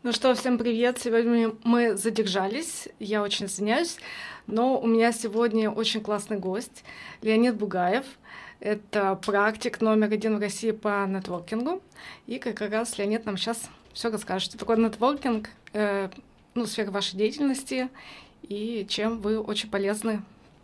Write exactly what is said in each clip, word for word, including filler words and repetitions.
Ну что, всем привет! Сегодня мы задержались, я очень извиняюсь, но у меня сегодня очень классный гость, Леонид Бугаев. Это практик номер один в России по нетворкингу. И как раз Леонид нам сейчас все расскажет, что такое нетворкинг, э, ну, сфера вашей деятельности и чем вы очень полезны.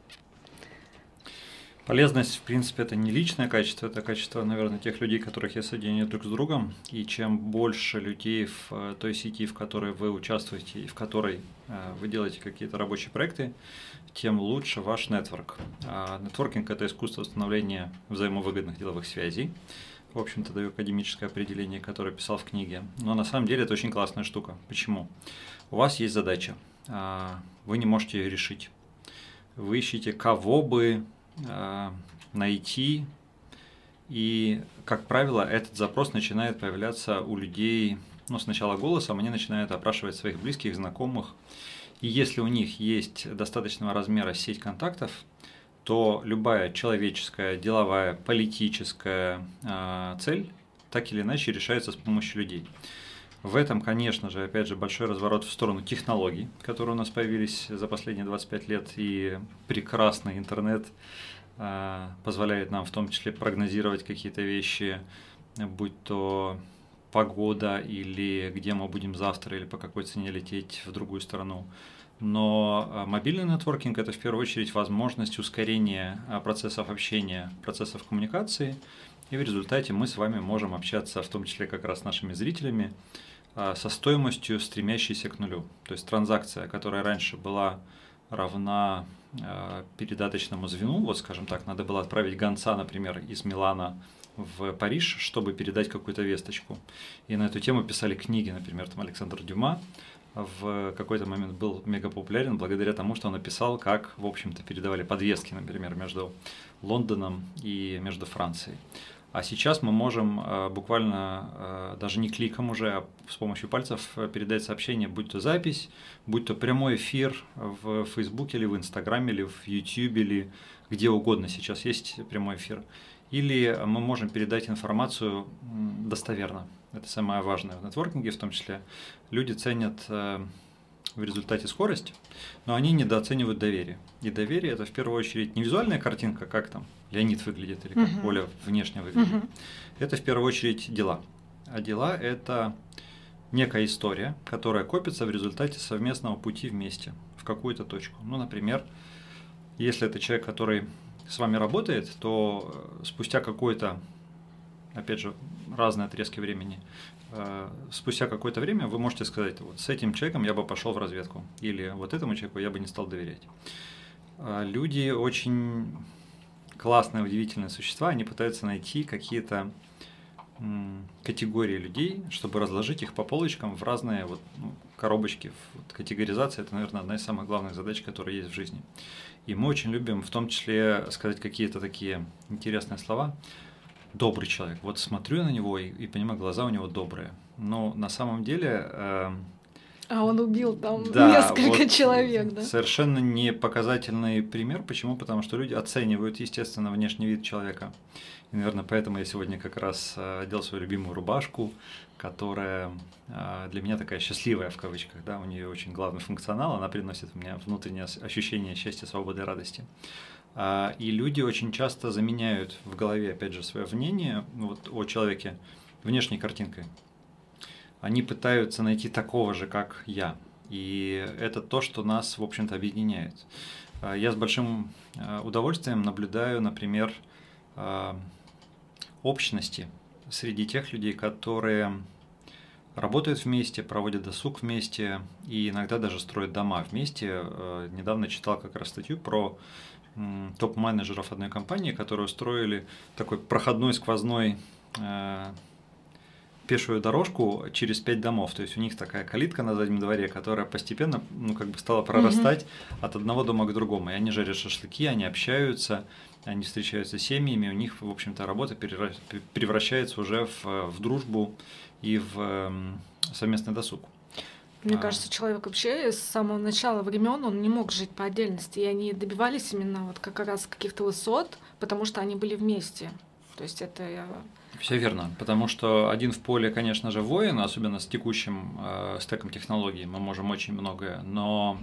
Полезность, в принципе, это не личное качество, это качество, наверное, тех людей, которых я соединяю друг с другом. И чем больше людей в той сети, в которой вы участвуете и в которой вы делаете какие-то рабочие проекты, тем лучше ваш нетворк. А нетворкинг – это искусство установления взаимовыгодных деловых связей. В общем-то, даю академическое определение, которое писал в книге. Но на самом деле это очень классная штука. Почему? У вас есть задача, вы не можете ее решить. Вы ищете, кого бы найти, и, как правило, этот запрос начинает появляться у людей, ну, сначала голосом, они начинают опрашивать своих близких, знакомых, и если у них есть достаточного размера сеть контактов, то любая человеческая, деловая, политическая э, цель так или иначе решается с помощью людей. В этом, конечно же, опять же, большой разворот в сторону технологий, которые у нас появились за последние двадцать пять лет, и прекрасный интернет э, позволяет нам в том числе прогнозировать какие-то вещи, будь то погода или где мы будем завтра, или по какой цене лететь в другую страну. Но мобильный нетворкинг – это в первую очередь возможность ускорения процессов общения, процессов коммуникации, и в результате мы с вами можем общаться, в том числе как раз с нашими зрителями, со стоимостью, стремящейся к нулю. То есть транзакция, которая раньше была равна передаточному звену, вот скажем так, надо было отправить гонца, например, из Милана в Париж, чтобы передать какую-то весточку. И на эту тему писали книги, например, там Александр Дюма в какой-то момент был мега популярен благодаря тому, что он написал, как, в общем-то, передавали подвески, например, между Лондоном и между Францией. А сейчас мы можем э, буквально э, даже не кликом уже, а с помощью пальцев передать сообщение, будь то запись, будь то прямой эфир в Фейсбуке или в Инстаграме, или в Ютьюбе, или где угодно сейчас есть прямой эфир. Или мы можем передать информацию достоверно. Это самое важное в нетворкинге, в том числе. Люди ценят э, в результате скорость, но они недооценивают доверие. И доверие – это в первую очередь не визуальная картинка, как там Леонид выглядит или как uh-huh. Оля внешне выглядит. Uh-huh. Это в первую очередь дела. А дела – это некая история, которая копится в результате совместного пути вместе в какую-то точку. Ну, например, если это человек, который с вами работает, то спустя какое-то, опять же, разные отрезки времени, спустя какое-то время вы можете сказать, вот с этим человеком я бы пошел в разведку, или вот этому человеку я бы не стал доверять. Люди очень классные, удивительные существа, они пытаются найти какие-то категории людей, чтобы разложить их по полочкам в разные вот, ну, коробочки. Вот категоризация – это, наверное, одна из самых главных задач, которые есть в жизни. И мы очень любим в том числе сказать какие-то такие интересные слова. Добрый человек. Вот смотрю я на него и, и понимаю, глаза у него добрые. Но на самом деле… Э, а он убил там да, несколько вот человек, да? Совершенно не показательный пример. Почему? Потому что люди оценивают, естественно, внешний вид человека. И, наверное, поэтому я сегодня как раз одел свою любимую рубашку, которая для меня такая счастливая, в кавычках. Да? У нее очень главный функционал, она приносит мне внутреннее ощущение счастья, свободы и радости. И люди очень часто заменяют в голове, опять же, свое мнение вот, о человеке внешней картинкой. Они пытаются найти такого же, как я. И это то, что нас, в общем-то, объединяет. Я с большим удовольствием наблюдаю, например, общности среди тех людей, которые работают вместе, проводят досуг вместе и иногда даже строят дома вместе. Недавно читал как раз статью про топ-менеджеров одной компании, которые устроили такой проходной сквозной э, пешую дорожку через пять домов. То есть у них такая калитка на заднем дворе, которая постепенно ну, как бы стала прорастать mm-hmm. от одного дома к другому. И они жарят шашлыки, они общаются, они встречаются с семьями, у них, в общем-то, работа превращается уже в, в дружбу и в совместный досуг. Мне а. кажется, человек вообще с самого начала времен он не мог жить по отдельности, и они добивались именно вот как раз каких-то высот, потому что они были вместе. То есть это… Все верно, потому что один в поле, конечно же, воин, особенно с текущим э, стеком технологий, мы можем очень многое, но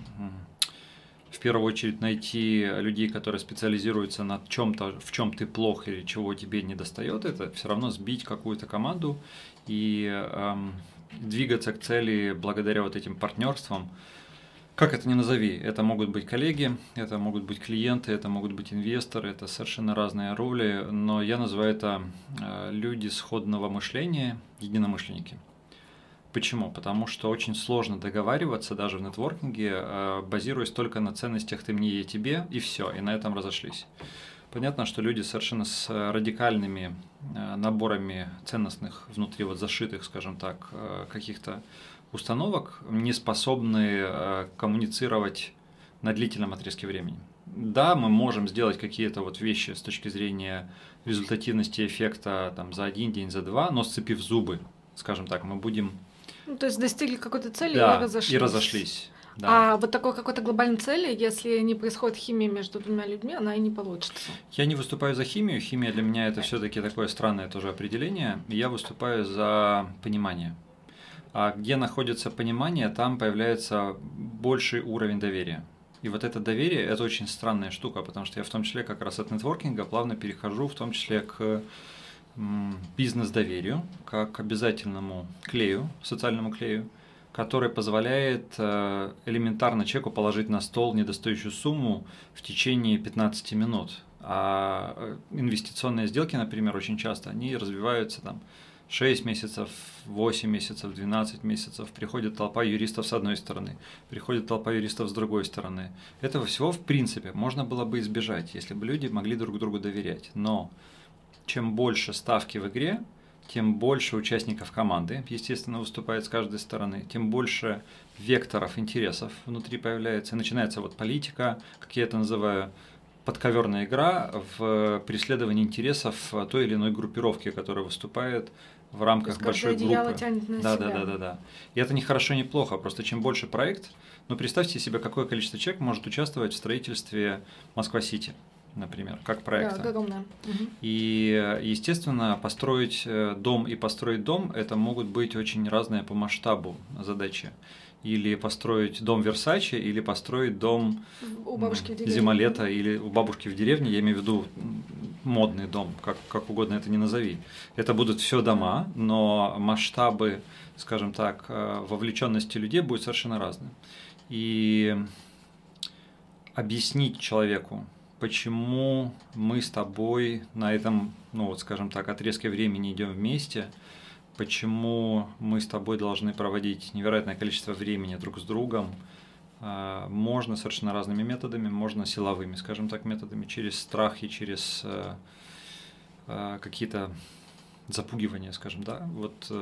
в первую очередь найти людей, которые специализируются на чем-то, в чем ты плох или чего тебе не достает, это все равно сбить какую-то команду и э, двигаться к цели благодаря вот этим партнерствам. Как это ни назови, это могут быть коллеги, это могут быть клиенты, это могут быть инвесторы, это совершенно разные роли, но я называю это люди сходного мышления, единомышленники. Почему? Потому что очень сложно договариваться даже в нетворкинге, базируясь только на ценностях «ты мне, я тебе», и все, и на этом разошлись. Понятно, что люди совершенно с радикальными наборами ценностных внутри вот зашитых, скажем так, каких-то установок не способны э, коммуницировать на длительном отрезке времени. Да, мы можем сделать какие-то вот вещи с точки зрения результативности эффекта там, за один день, за два, но сцепив зубы, скажем так, мы будем… Ну, то есть достигли какой-то цели, да, и разошлись. И разошлись. Да. А вот такой какой-то глобальной цели, если не происходит химия между двумя людьми, она и не получится. Я не выступаю за химию. Химия для меня это все-таки такое странное тоже определение. Я выступаю за понимание. А где находится понимание, там появляется больший уровень доверия. И вот это доверие – это очень странная штука, потому что я в том числе как раз от нетворкинга плавно перехожу в том числе к бизнес-доверию, как обязательному клею, социальному клею, который позволяет элементарно человеку положить на стол недостающую сумму в течение пятнадцати минут. А инвестиционные сделки, например, очень часто, они развиваются там шесть месяцев, восемь месяцев, двенадцать месяцев, приходит толпа юристов с одной стороны, приходит толпа юристов с другой стороны. Этого всего, в принципе, можно было бы избежать, если бы люди могли друг другу доверять. Но чем больше ставки в игре, тем больше участников команды, естественно, выступает с каждой стороны, тем больше векторов интересов внутри появляется. И начинается вот политика, как я это называю, подковерная игра в преследовании интересов той или иной группировки, которая выступает в рамках большой группы. Тянет на да, себя. да, да, да, да. И это не хорошо, не плохо. Просто чем больше проект, ну представьте себе, какое количество человек может участвовать в строительстве Москва-Сити, например, как проекта. Да, огромное. Угу. И, естественно, построить дом и построить дом – это могут быть очень разные по масштабу задачи. Или построить дом Версаче, или построить дом у бабушки в деревне. Зимолета, или у бабушки в деревне, я имею в виду модный дом, как, как угодно это ни назови. Это будут все дома, но масштабы, скажем так, вовлеченности людей будут совершенно разные. И объяснить человеку, почему мы с тобой на этом, ну вот скажем так, отрезке времени идем вместе, почему мы с тобой должны проводить невероятное количество времени друг с другом, можно совершенно разными методами, можно силовыми, скажем так, методами, через страх и через какие-то запугивания, скажем, да. Вот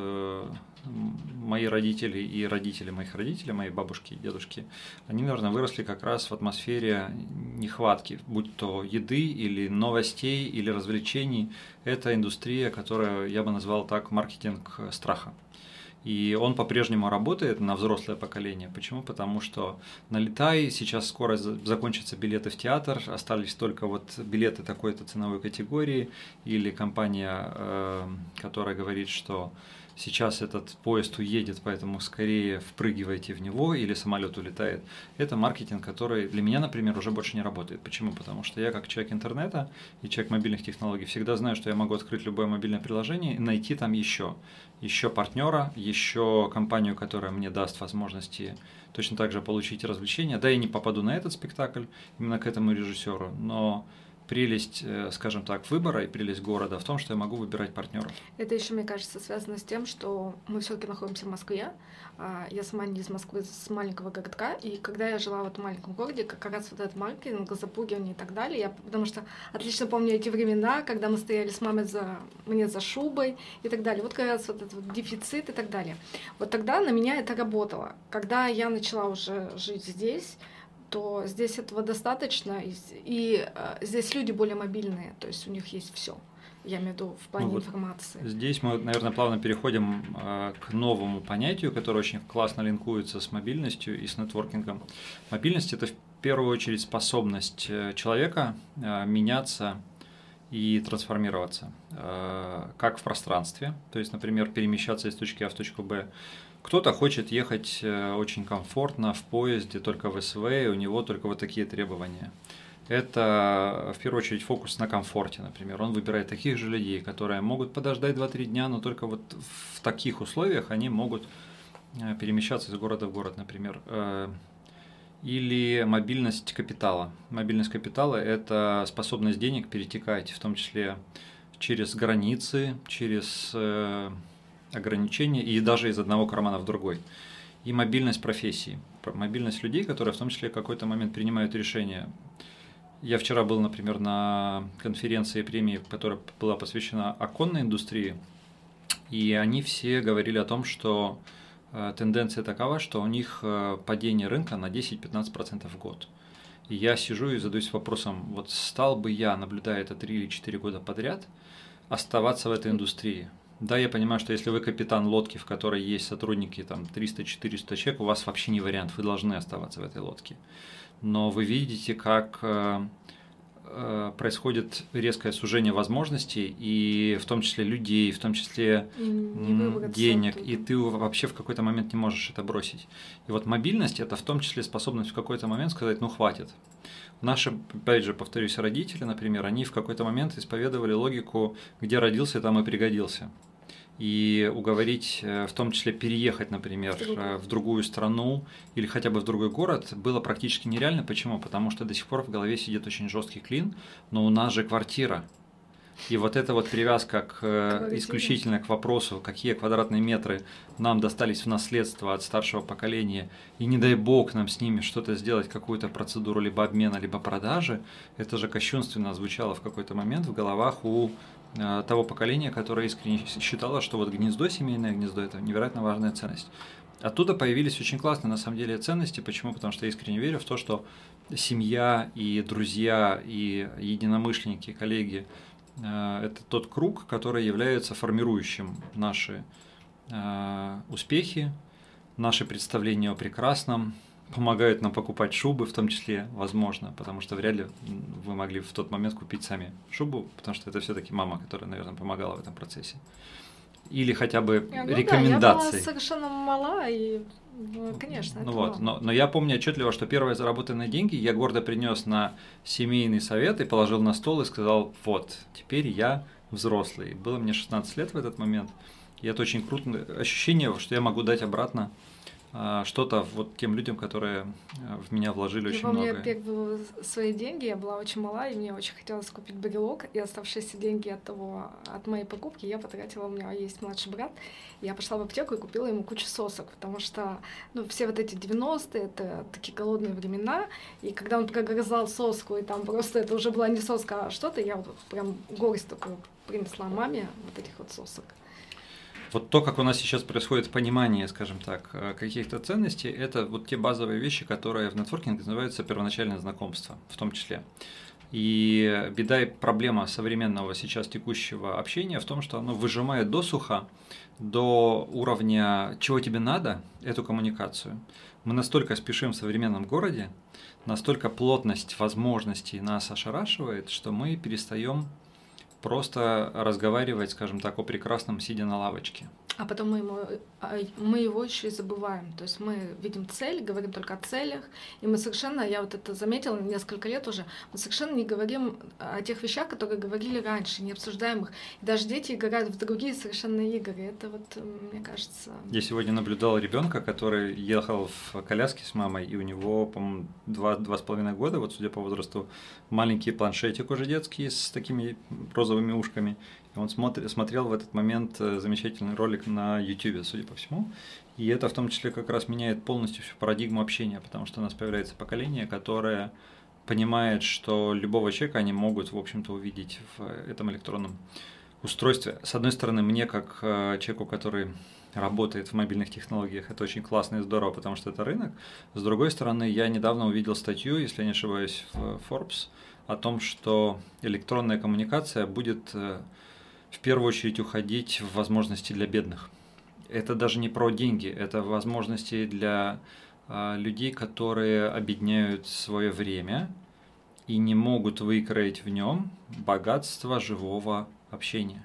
мои родители и родители моих родителей, мои бабушки и дедушки, они, наверное, выросли как раз в атмосфере нехватки, будь то еды или новостей, или развлечений. Это индустрия, которую я бы назвал так маркетинг страха. И он по-прежнему работает на взрослое поколение. Почему? Потому что налетай, сейчас скоро закончатся билеты в театр, остались только вот билеты такой-то ценовой категории, или компания, которая говорит, что сейчас этот поезд уедет, поэтому скорее впрыгивайте в него, или самолет улетает. Это маркетинг, который для меня, например, уже больше не работает. Почему? Потому что я как человек интернета и человек мобильных технологий всегда знаю, что я могу открыть любое мобильное приложение и найти там еще, еще партнера, еще компанию, которая мне даст возможности точно так же получить развлечения. Да, я не попаду на этот спектакль, именно к этому режиссеру, но прелесть, скажем так, выбора и прелесть города в том, что я могу выбирать партнеров. Это еще, мне кажется, связано с тем, что мы все-таки находимся в Москве. Я сама не из Москвы, с маленького городка. И когда я жила в этом маленьком городе, как раз вот этот маркетинг, запугивание и так далее, я, потому что отлично помню эти времена, когда мы стояли с мамой за, мне за шубой и так далее. Вот как раз вот этот вот дефицит и так далее. Вот тогда на меня это работало. Когда я начала уже жить здесь, то здесь этого достаточно, и, и э, здесь люди более мобильные, то есть у них есть все. Я имею в виду в плане ну, вот информации. Здесь мы, наверное, плавно переходим э, к новому понятию, которое очень классно линкуется с мобильностью и с нетворкингом. Мобильность – это в первую очередь способность человека э, меняться и трансформироваться. Как в пространстве, то есть, например, перемещаться из точки А в точку Б. Кто-то хочет ехать очень комфортно в поезде, только в СВ, и у него только вот такие требования. Это в первую очередь фокус на комфорте, например. Он выбирает таких же людей, которые могут подождать два-три дня, но только вот в таких условиях они могут перемещаться из города в город, например. Или мобильность капитала. Мобильность капитала – это способность денег перетекать, в том числе через границы, через ограничения и даже из одного кармана в другой. И мобильность профессии. Мобильность людей, которые в том числе в какой-то момент принимают решения. Я вчера был, например, на конференции премии, которая была посвящена оконной индустрии, и они все говорили о том, что тенденция такова, что у них падение рынка на десять-пятнадцать процентов в год. И я сижу и задаюсь вопросом, вот стал бы я, наблюдая это три или четыре года подряд, оставаться в этой индустрии? Да, я понимаю, что если вы капитан лодки, в которой есть сотрудники там триста-четыреста человек, у вас вообще не вариант, вы должны оставаться в этой лодке. Но вы видите, как э, э, происходит резкое сужение возможностей, и в том числе людей, в том числе денег, и ты вообще в какой-то момент не можешь это бросить. И вот мобильность – это в том числе способность в какой-то момент сказать, ну хватит. Наши, опять же, повторюсь, родители, например, они в какой-то момент исповедовали логику, где родился, там и пригодился. И уговорить, в том числе переехать, например, в другую страну или хотя бы в другой город, было практически нереально. Почему? Потому что до сих пор в голове сидит очень жесткий клин, но у нас же квартира. И вот эта вот привязка к, исключительно к вопросу, какие квадратные метры нам достались в наследство от старшего поколения, и не дай бог нам с ними что-то сделать, какую-то процедуру либо обмена, либо продажи, это же кощунственно звучало в какой-то момент в головах у э, того поколения, которое искренне считало, что вот гнездо, семейное гнездо – это невероятно важная ценность. Оттуда появились очень классные на самом деле ценности. Почему? Потому что я искренне верю в то, что семья и друзья, и единомышленники, коллеги – это тот круг, который является формирующим наши э, успехи, наши представления о прекрасном, помогают нам покупать шубы, в том числе, возможно, потому что вряд ли вы могли в тот момент купить сами шубу, потому что это все-таки мама, которая, наверное, помогала в этом процессе. Или хотя бы ну, рекомендации. Да, я была совершенно мала и, конечно. Ну вот, но, но я помню отчетливо, что первые заработанные деньги я гордо принес на семейный совет и положил на стол и сказал, вот, теперь я взрослый. Было мне шестнадцать лет в этот момент, и это очень круто, ощущение, что я могу дать обратно что-то вот тем людям, которые в меня вложили я очень помню, много. Я первые свои деньги, я была очень мала, и мне очень хотелось купить брелок, и оставшиеся деньги от того, от моей покупки я потратила, у меня есть младший брат, я пошла в аптеку и купила ему кучу сосок, потому что, ну, все вот эти девяностые, это такие голодные времена, и когда он прогрызал соску, и там просто это уже была не соска, а что-то, я вот прям горсть такую принесла маме вот этих вот сосок. Вот то, как у нас сейчас происходит понимание, скажем так, каких-то ценностей, это вот те базовые вещи, которые в нетворкинге называются первоначальное знакомство, в том числе. И беда и проблема современного сейчас текущего общения в том, что оно выжимает досуха до уровня «чего тебе надо?» эту коммуникацию. Мы настолько спешим в современном городе, настолько плотность возможностей нас ошарашивает, что мы перестаем просто разговаривать, скажем так, о прекрасном, сидя на лавочке. А потом мы, ему, мы его еще и забываем. То есть мы видим цель, говорим только о целях, и мы совершенно, я вот это заметила несколько лет уже, мы совершенно не говорим о тех вещах, которые говорили раньше, не обсуждаем их. И даже дети играют в другие совершенно игры. Это вот, мне кажется... Я сегодня наблюдал ребенка, который ехал в коляске с мамой, и у него, по-моему, два, два с половиной года, вот судя по возрасту, маленький планшетик уже детский с такими розовыми ушками. И он смотри, смотрел в этот момент замечательный ролик на YouTube, судя по всему. И это в том числе как раз меняет полностью всю парадигму общения, потому что у нас появляется поколение, которое понимает, что любого человека они могут, в общем-то, увидеть в этом электронном устройстве. С одной стороны, мне, как человеку, который работает в мобильных технологиях, это очень классно и здорово, потому что это рынок. С другой стороны, я недавно увидел статью, если я не ошибаюсь, в Forbes, о том, что электронная коммуникация будет в первую очередь уходить в возможности для бедных. Это даже не про деньги, это возможности для а, людей, которые обедняют свое время и не могут выкроить в нем богатство живого общения.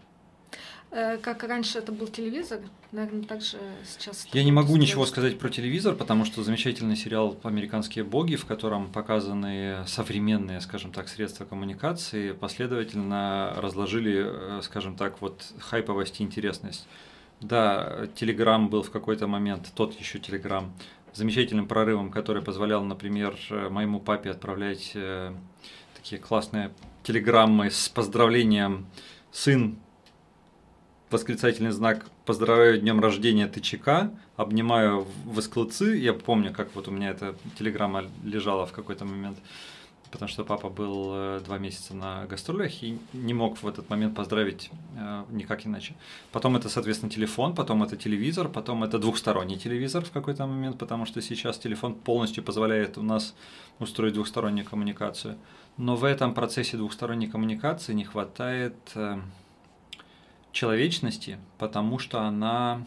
Как раньше это был телевизор, наверное, так же сейчас. Я не могу ничего сказать про телевизор, потому что замечательный сериал «Американские боги», в котором показаны современные, скажем так, средства коммуникации, последовательно разложили, скажем так, вот хайповость и интересность. Да, Telegram был в какой-то момент, тот еще Telegram, замечательным прорывом, который позволял, например, моему папе отправлять э, такие классные телеграммы с поздравлением «Сын», восклицательный знак «Поздравляю днем рождения ТЧК», обнимаю в эсклцы. Я помню, как вот у меня эта телеграмма лежала в какой-то момент, потому что папа был два месяца на гастролях и не мог в этот момент поздравить э, никак иначе. Потом это, соответственно, телефон, потом это телевизор, потом это двухсторонний телевизор в какой-то момент, потому что сейчас телефон полностью позволяет у нас устроить двухстороннюю коммуникацию. Но в этом процессе двухсторонней коммуникации не хватает э, человечности, потому что она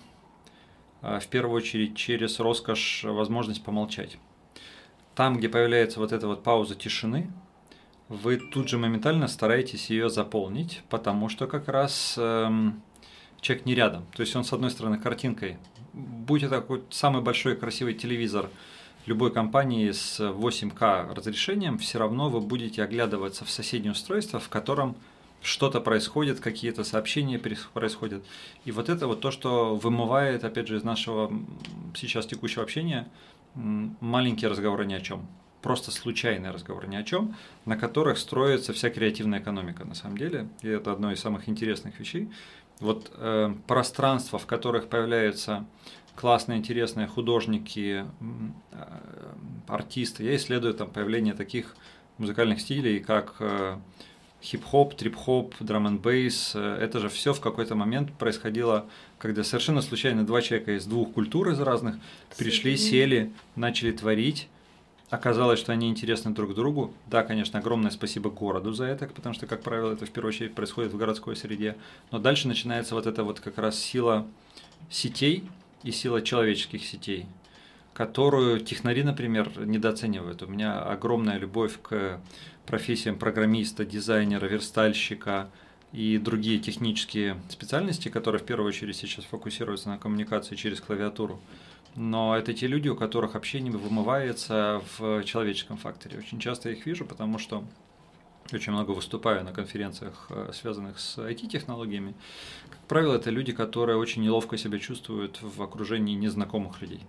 э, в первую очередь через роскошь возможность помолчать. Там, где появляется вот эта вот пауза тишины, вы тут же моментально стараетесь ее заполнить, потому что как раз эм, человек не рядом. То есть он, с одной стороны, картинкой. Будь это такой самый большой красивый телевизор любой компании с восемь ка разрешением, все равно вы будете оглядываться в соседнее устройство, в котором что-то происходит, какие-то сообщения происходят. И вот это вот то, что вымывает, опять же, из нашего сейчас текущего общения, маленькие разговоры ни о чем, просто случайные разговоры ни о чем, на которых строится вся креативная экономика на самом деле, и это одно из самых интересных вещей. Вот э, пространства, в которых появляются классные, интересные художники, э, артисты. Я исследую там появление таких музыкальных стилей, как э, хип-хоп, трип-хоп, драм-н-бейс. Это же все в какой-то момент происходило, когда совершенно случайно два человека из двух культур, из разных, пришли, сели, начали творить. Оказалось, что они интересны друг другу. Да, конечно, огромное спасибо городу за это, потому что, как правило, это в первую очередь происходит в городской среде. Но дальше начинается вот эта вот как раз сила сетей и сила человеческих сетей, которую технари, например, недооценивают. У меня огромная любовь к профессиям программиста, дизайнера, верстальщика и другие технические специальности, которые в первую очередь сейчас фокусируются на коммуникации через клавиатуру. Но это те люди, у которых общение вымывается в человеческом факторе. Очень часто я их вижу, потому что очень много выступаю на конференциях, связанных с ай ти-технологиями. Как правило, это люди, которые очень неловко себя чувствуют в окружении незнакомых людей.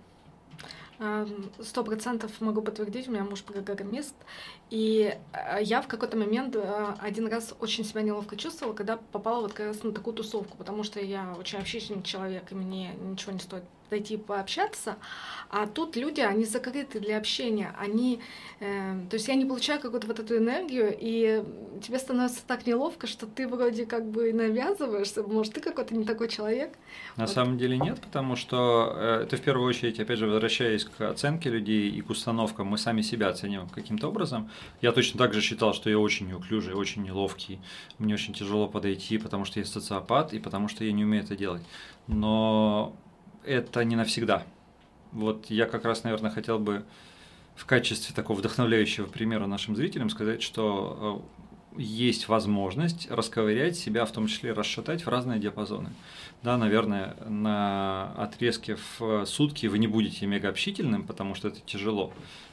Сто процентов могу подтвердить, у меня муж программист, и я в какой-то момент один раз очень себя неловко чувствовала, когда попала вот как раз на такую тусовку, потому что я очень общительный человек, и мне ничего не стоит зайти пообщаться, а тут люди, они закрыты для общения, они, э, то есть я не получаю какую-то вот эту энергию, и тебе становится так неловко, что ты вроде как бы навязываешься, может, ты какой-то не такой человек. На вот. самом деле нет, потому что э, это в первую очередь, опять же, возвращаясь к оценке людей и к установкам, мы сами себя оцениваем каким-то образом. Я точно так же считал, что я очень неуклюжий, очень неловкий, мне очень тяжело подойти, потому что я социопат и потому что я не умею это делать. Но это не навсегда. Вот я как раз, наверное, хотел бы в качестве такого вдохновляющего примера нашим зрителям сказать, что есть возможность расковырять себя, в том числе расшатать в разные диапазоны. Да, наверное, на отрезке в сутки вы не будете мегаобщительным, потому что это тяжело,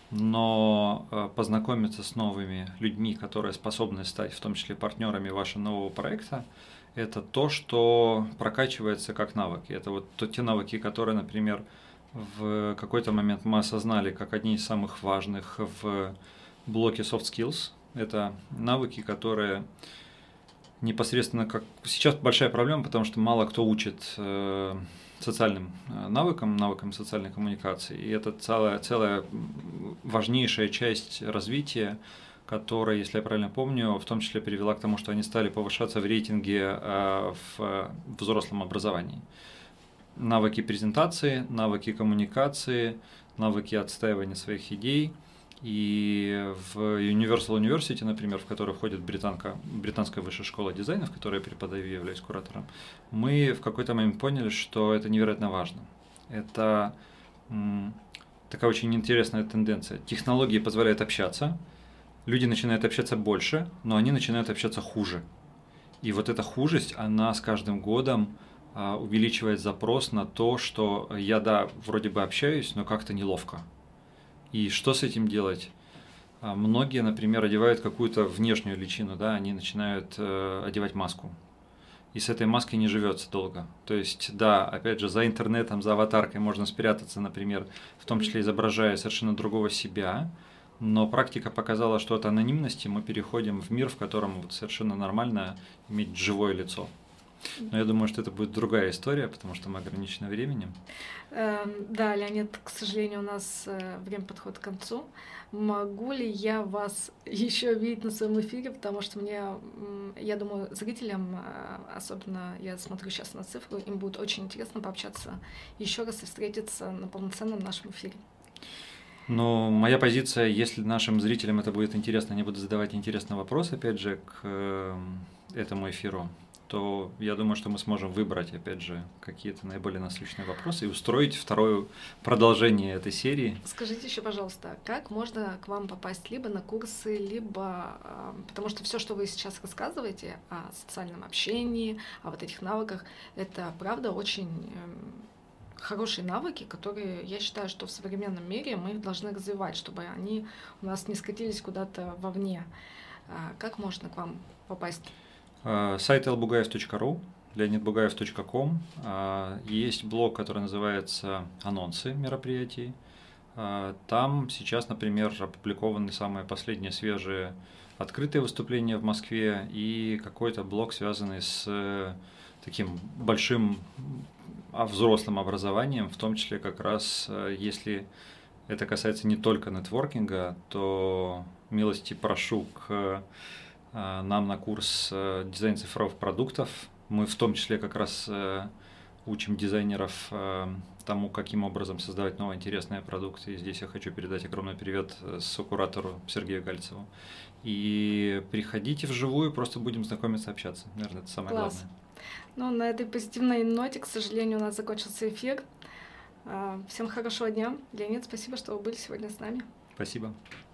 но познакомиться с новыми людьми, которые способны стать, в том числе партнерами вашего нового проекта, это то, что прокачивается как навыки. Это вот те навыки, которые, например, в какой-то момент мы осознали как одни из самых важных в блоке soft skills. Это навыки, которые непосредственно как... Сейчас большая проблема, потому что мало кто учит социальным навыкам, навыкам социальной коммуникации. И это целая, целая важнейшая часть развития, которая, если я правильно помню, в том числе привела к тому, что они стали повышаться в рейтинге в взрослом образовании. Навыки презентации, навыки коммуникации, навыки отстаивания своих идей. И в Universal University, например, в который входит британка, британская высшая школа дизайна, в которой я преподаю и являюсь куратором, мы в какой-то момент поняли, что это невероятно важно. Это м, такая очень интересная тенденция. Технологии позволяют общаться, люди начинают общаться больше, но они начинают общаться хуже. И вот эта хужесть, она с каждым годом а, увеличивает запрос на то, что я, да, вроде бы общаюсь, но как-то неловко. И что с этим делать? А, многие, например, одевают какую-то внешнюю личину, да, они начинают э, одевать маску. И с этой маской не живется долго. То есть, да, опять же, за интернетом, за аватаркой можно спрятаться, например, в том числе изображая совершенно другого себя, но практика показала, что от анонимности мы переходим в мир, в котором вот совершенно нормально иметь живое лицо. Но я думаю, что это будет другая история, потому что мы ограничены временем. Да, Леонид, к сожалению, у нас время подходит к концу. Могу ли я вас еще видеть на своем эфире, потому что мне, я думаю, зрителям, особенно я смотрю сейчас на цифру, им будет очень интересно пообщаться еще раз и встретиться на полноценном нашем эфире. Но моя позиция, если нашим зрителям это будет интересно, они будут задавать интересные вопросы, опять же, к этому эфиру, то я думаю, что мы сможем выбрать, опять же, какие-то наиболее насущные вопросы и устроить второе продолжение этой серии. Скажите еще, пожалуйста, как можно к вам попасть либо на курсы, либо... Потому что все, что вы сейчас рассказываете о социальном общении, о вот этих навыках, это, правда, очень хорошие навыки, которые, я считаю, что в современном мире мы их должны развивать, чтобы они у нас не скатились куда-то вовне. Как можно к вам попасть? Сайт эл бугаев точка ру, леонид бугаев точка ком. Есть блог, который называется «Анонсы мероприятий». Там сейчас, например, опубликованы самые последние свежие открытые выступления в Москве и какой-то блог, связанный с таким большим взрослым образованием, в том числе как раз, если это касается не только нетворкинга, то милости прошу к нам на курс дизайн цифровых продуктов. Мы в том числе как раз учим дизайнеров тому, каким образом создавать новые интересные продукты. И здесь я хочу передать огромный привет сокуратору Сергею Гальцеву. И приходите вживую, просто будем знакомиться, общаться. Наверное, это самое Класс. главное. Ну, на этой позитивной ноте, к сожалению, у нас закончился эфир. Всем хорошего дня. Леонид, спасибо, что вы были сегодня с нами. Спасибо.